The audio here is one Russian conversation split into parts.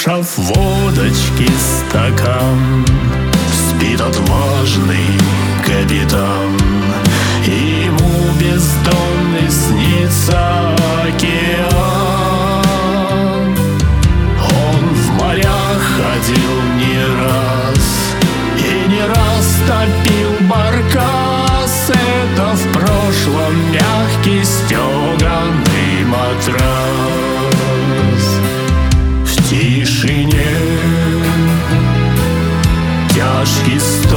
Откушав водочки стакан, спит отважный капитан. Ему бездонный снится океан. Он в морях ходил не раз и не раз топил баркас. Это в прошлом мягкий стеганый матрас. В тишине тяжкий стон.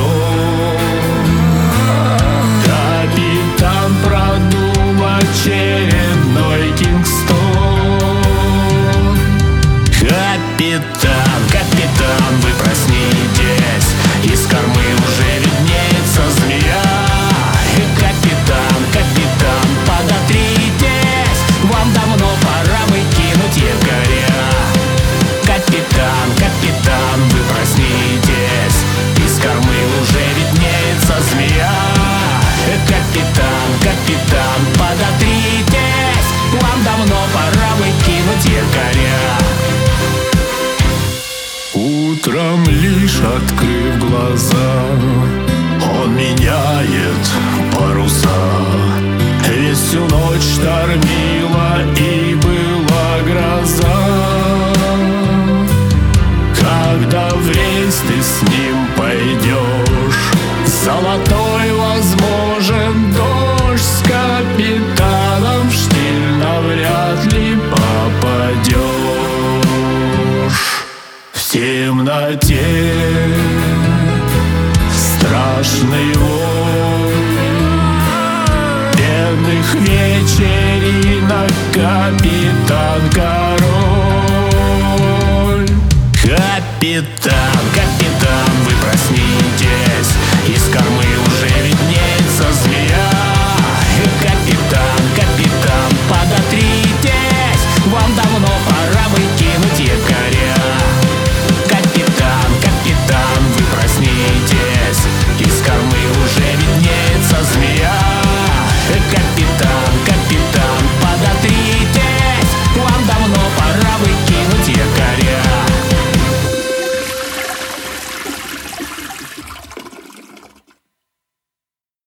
Капитан продул очередной Кингстон. Капитан, капитан, вы проснитесь, из кормы уже виднеется змея. Капитан, капитан, подотритесь, вам давно пора выкинуть якоря. Капитан, капитан, вы проснитесь, из кормы уже виднеется змея. Капитан, капитан, подотритесь, вам давно пора выкинуть якоря. Утром, лишь открыв глаза, он меняет паруса. Ведь всю ночь штормила и была гроза. Когда в рейс ты с ним пойдешь, золотой возможен дождь. С капитаном в штиль навряд ли попадешь. В темноте страшный вой бедных вечеринок. Капитан король. Капитан.